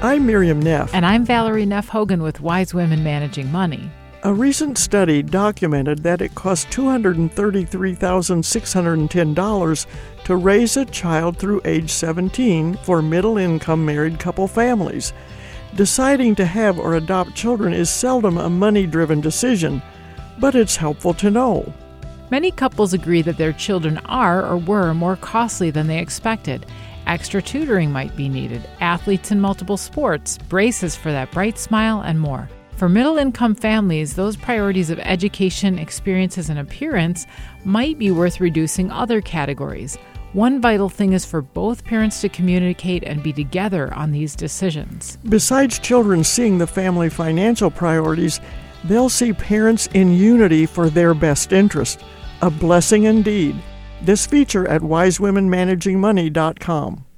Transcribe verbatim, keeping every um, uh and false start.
I'm Miriam Neff. And I'm Valerie Neff Hogan with Wise Women Managing Money. A recent study documented that it costs two hundred thirty-three thousand six hundred ten dollars to raise a child through age seventeen for middle-income married couple families. Deciding to have or adopt children is seldom a money-driven decision, but it's helpful to know. Many couples agree that their children are or were more costly than they expected. Extra tutoring might be needed, athletes in multiple sports, braces for that bright smile, and more. For middle-income families, those priorities of education, experiences, and appearance might be worth reducing other categories. One vital thing is for both parents to communicate and be together on these decisions. Besides children seeing the family financial priorities, they'll see parents in unity for their best interest. A blessing indeed. This feature at wise women managing money dot com.